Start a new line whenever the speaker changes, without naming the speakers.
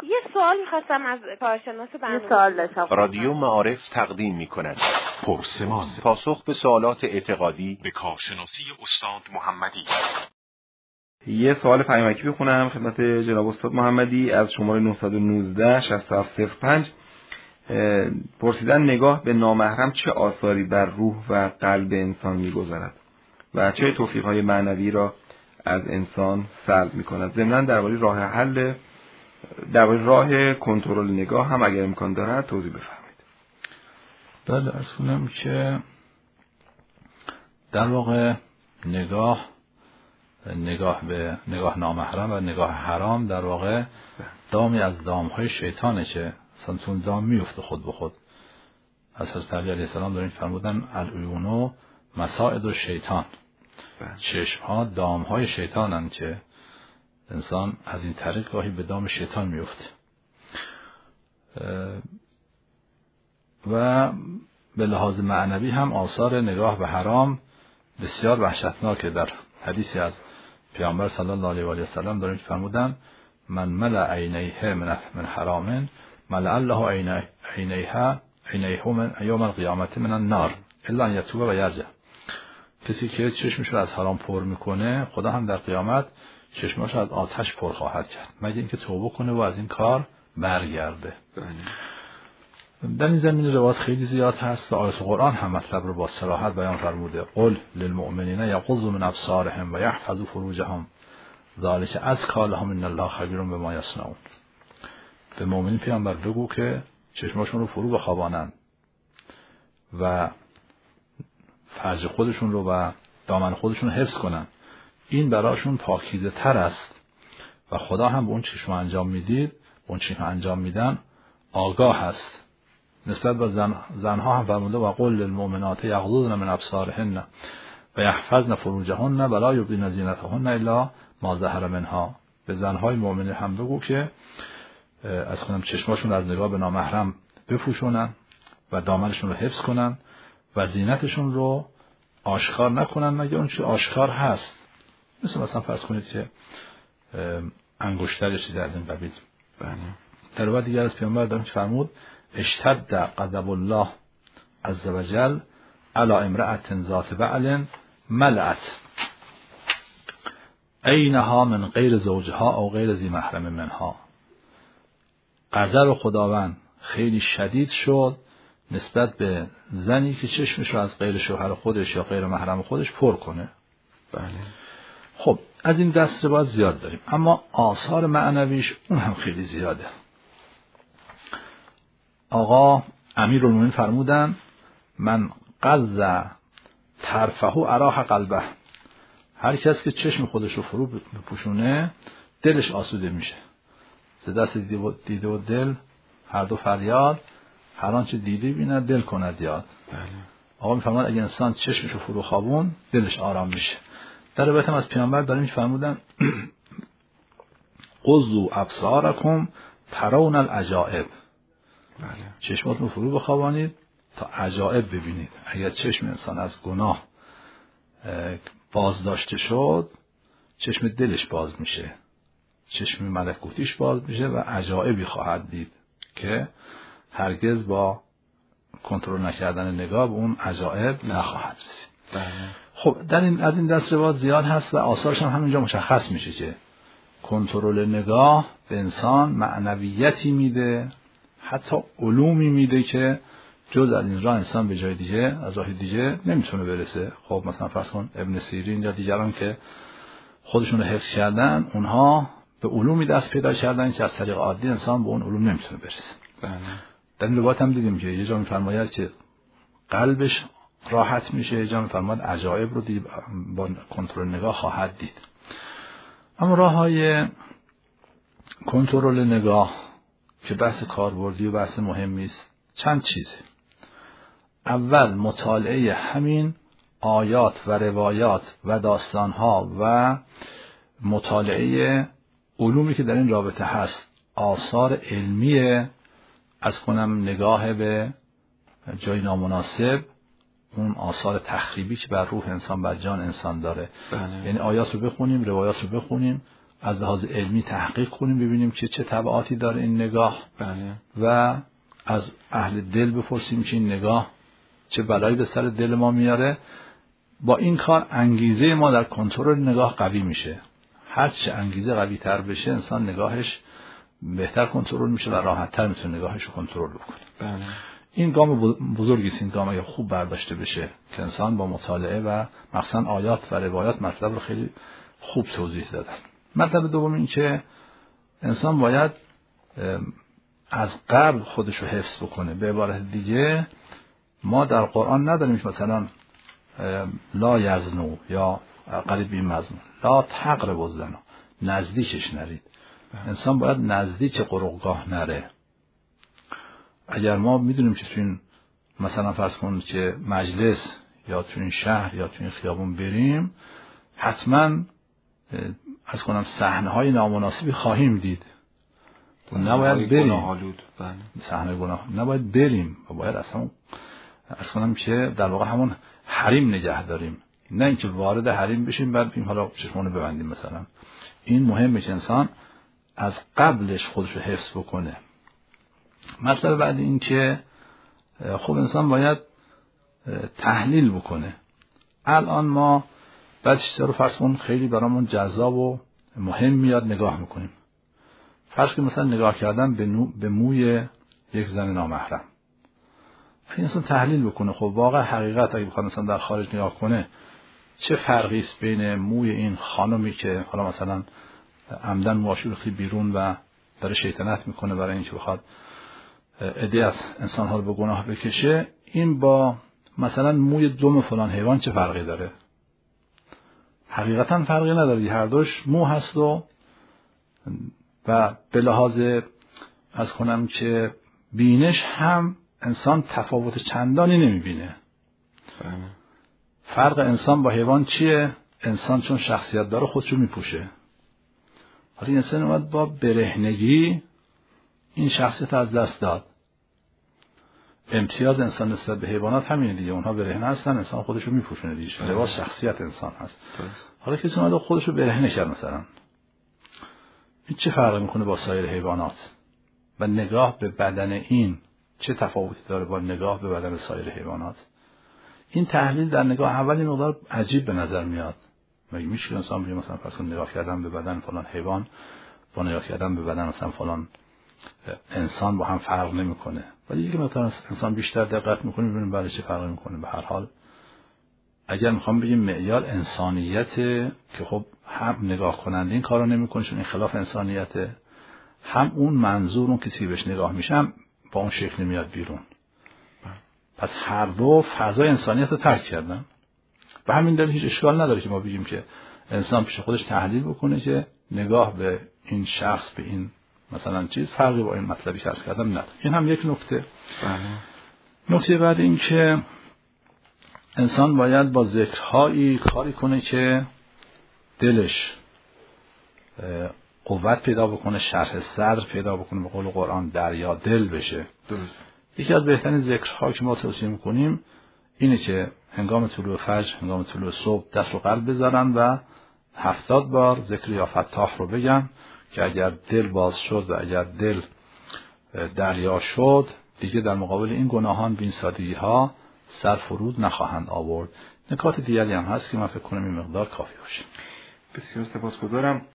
یه سوال می‌خواستم از کارشناس برنامه.
یه سوال داشتم.
رادیو معارف تقدیم می‌کند پرسمان، پاسخ به سوالات اعتقادی به کارشناسی استاد محمدی.
یه سوال پیامکی بخونم خدمت جناب استاد محمدی از شماره 919 6705. پرسیدن نگاه به نامحرم چه آثاری بر روح و قلب انسان می‌گذارد و چه توفیق‌های معنوی را از انسان سلب می‌کند؟ ضمناً درباره راه کنترل نگاه هم اگر امکان دارد توضیح بفرمایید.
بله، از کنم که در واقع نگاه نامحرم و نگاه حرام در واقع دامی از دام‌های شیطانه که اصلا تو دام میفته خود به خود. از حضرت علی علیه السلام دارین فرمودن العیون مساعد الشیطان. چشم‌ها دام‌های شیطانن که انسان از این طریق گاهی به دام شیطان میفته. و به لحاظ معنوی هم آثار نگاه به حرام بسیار وحشتناکه. در حدیثی از پیامبر صلی الله علیه و آله و سلم دارین فرمودن من ملأ عینیه من حرام ملأ الله عینیه من یوم القیامت من النار الا ان یتوب و یرجع. کسی که چشمش رو از حرام پر میکنه خدا هم در قیامت چشمش رو از آتش پر خواهد کرد مگر اینکه توبه کنه و از این کار برگرده. در این زمینه روایات خیلی زیاد هست و آیات قرآن هم مطلب رو با صراحت بیان فرموده. قل للمؤمنین یغضوا من ابصارهم و یحفظوا فروجهم ذلک ازکی لهم ان الله خبیر بما یصنعون. به مؤمنین پیامبر بگو که چشماشون رو فرو بخوابانند و فرج خودشون رو و دامن خودشون حفظ کنن، این براشون پاکیزه تر است و خدا هم به اون چشم انجام میدید اون چشم انجام میدن آگاه است. نسبت به زنها هم فرموده و قل للمؤمنات یغضضن من ابصارهن و یحفظن فروجهن ولا یبدین زینتهن الا ما ظهر منها. به زنهای مؤمنه هم بگو که از خودم چشماشون از نگاه به نامحرم بپوشونن و دامنشون رو حفظ کنن و زینتشون رو آشکار نکنن مگر اون چی آشکار هست. مثلا فرض کنید که انگشتر یا چیزی از این قبیل. در روایت دیگر از پیامبر داریم فرمود اشتد غضب الله عز وجل علی امرأة ذات بعل ملأت عینها من غیر زوجها او غیر ذی محرم منها. غضب خداوند خیلی شدید شد نسبت به زنی که چشمش رو از غیر شوهر خودش یا غیر محرم خودش پر کنه.
بله.
خب از این دست روایت زیاد داریم اما آثار معنویش اون هم خیلی زیاده. آقا امیرالمومنین فرمودن من غض طرفه اراح قلبه. هر کس که چشم خودش رو فرو بپوشونه دلش آسوده میشه. ز دست دیده و دل هر دو فریاد هر آنچه دیده بیند دل کند یاد. آقا میفرماد اگه انسان چشمش رو فرو خوابون دلش آرام میشه. در روایت هم از پیامبر داریم میفرمودن غضوا ابصارکم ترون العجائب. چشماتون فرو بخوابانید تا عجائب ببینید. اگر چشم انسان از گناه باز داشته شد چشم دلش باز میشه، چشم ملکوتیش باز میشه و عجائبی خواهد دید که هرگز با کنترل نکردن نگاه به اون عجائب نخواهد رسید. خب از این دست روایات زیاد هست و آثارش هم همینجا مشخص میشه که کنترل نگاه به انسان معنویتی میده، حتی علومی میده که جز از این راه انسان به جای دیگه از راه دیگه نمیتونه برسه. خب مثلا فرض کن ابن سیرین یا دیگران که خودشون رو حفظ کردن اونها به علومی دست پیدا کردن که از طریق عادی انسان به اون علوم نمیتونه برسه. در این روایت هم دیدیم که یه جا میفرماید که قلبش راحت میشه، یه جا میفرماید عجایب رو با کنترل نگاه خواهد دید. اما راههای کنترل نگاه که بحث کاربردی و بحث مهمی است چند چیزه. اول مطالعه همین آیات و روایات و داستانها و مطالعه علومی که در این رابطه هست، آثار علمیه، از کنم نگاه به جای نامناسب، اون آثار تخریبی که بر روح انسان بر جان انسان داره. یعنی آیات رو بخونیم، روایات رو بخونیم، از لحاظ علمی تحقیق کنیم ببینیم که چه تبعاتی داره این نگاه.
بله.
و از اهل دل بپرسیم که این نگاه چه بلایی به سر دل ما میاره. با این کار انگیزه ما در کنترل نگاه قوی میشه. هر چه انگیزه قوی تر بشه انسان نگاهش بهتر کنترل میشه و راحت تر میتونه نگاهش رو کنترل بکنه.
بله.
این گام بزرگی است. این گام اگه خوب برداشته بشه که انسان با مطالعه و مخصوصا آیات و روایات مطلب رو خیلی خوب توضیح دادن. مطلب دوم این که انسان باید از قبل خودش رو حفظ بکنه. به عبارت دیگه ما در قرآن نداریم مثلا لا یزنو یا قریب این مضمون لا تقربوا الزنا، نزدیکش نرید. انسان باید نزدیک قرقگاه نره. اگر ما میدونیم که تو این مثلا فرض کنید که مجلس یا تو این شهر یا تو این خیابون بریم حتما از کنم صحنه‌های نامناسبی خواهیم دید و نباید بریم. صحنه گناه نباید بریم و باید اصلا از کنم که در واقع همون حریم نگه داریم، نه اینکه وارد حریم بشیم بعد بیم حالا چشمونو ببندیم. مثلا این مهمه که انسان از قبلش خودش رو حفظ بکنه. مثلا بعد این که خب انسان باید تحلیل بکنه. الان ما بعضی چیزا رو فرض کن خیلی برامون جذاب و مهم میاد نگاه میکنیم. فرض کن مثلا نگاه کردن به موی یک زن نامحرم. این انسان تحلیل بکنه خب واقعا حقیقت اگه بخواد مثلا در خارج نگاه کنه چه فرقی است بین موی این خانمی که حالا مثلا عمدن موهاشو ریخته بیرون و داره شیطنت میکنه برای اینکه بخواد عده از انسان‌ها رو به گناه بکشه، این با مثلا موی دم فلان حیوان چه فرقی داره؟ حقیقتا فرقی نداره، هر دوش مو هست و به لحاظ از کنم که بینش هم انسان تفاوت چندانی نمیبینه. فرق انسان با حیوان چیه؟ انسان چون شخصیت داره خودشو میپوشه. حالا این انسان اومد با برهنگی این شخصیت از دست داد. امتیاز انسان نسبت به حیوانات همینه دیگه، اونها برهنه هستن، انسان خودشو میپوشونه دیگه، لباس شخصیت انسان هست. حالا کسی اومد خودشو برهنه کرد مثلا، این چه فرقی میکنه با سایر حیوانات؟ و نگاه به بدن این چه تفاوتی داره با نگاه به بدن سایر حیوانات؟ این تحلیل در نگاه اولی مقدار عجیب به نظر میاد. مگه میشه انسان بگه مثلا پس نگاه کردن به بدن فلان حیوان با نگاه کردن به بدن مثلا فلان انسان با هم فرق نمیکنه؟ ولی یکی مثلا انسان بیشتر دقت میکنه ببینیم برای چه فرق میکنه. به هر حال اگر میخوام بگیم معیار انسانیت که خب هم نگاه کننده این کارو نمیکنه چون این خلاف انسانیته، هم اون منظور اون کسی بهش نگاه میشم با اون شکل میاد بیرون. پس هر دو فضای انسانیت رو ترک کردن. به همین دلیل هیچ اشکال نداره که ما بگیم که انسان پیش خودش تحلیل بکنه که نگاه به این شخص به این مثلا چیز فرقی با این مطلبی که عرض کردم نداره. این هم یک نکته. نکته بعد این که انسان باید با ذکرهایی کاری کنه که دلش قوت پیدا بکنه، شرح صدر پیدا بکنه، به قول قرآن دریا دل بشه.
درست.
یکی از بهترین ذکرها که ما توصیه میکنیم اینه که هنگام طلوع فجر، هنگام طلوع صبح دست رو قلب بذارن و 70 بار ذکر یا فتاح رو بگن که اگر دل باز شد و اگر دل دریا شد دیگه در مقابل این گناهان بین سادگی ها سر فرود نخواهند آورد. نکات دیگری هم هست که من فکر کنم این مقدار کافی باشه.
بسیار سپاسگزارم.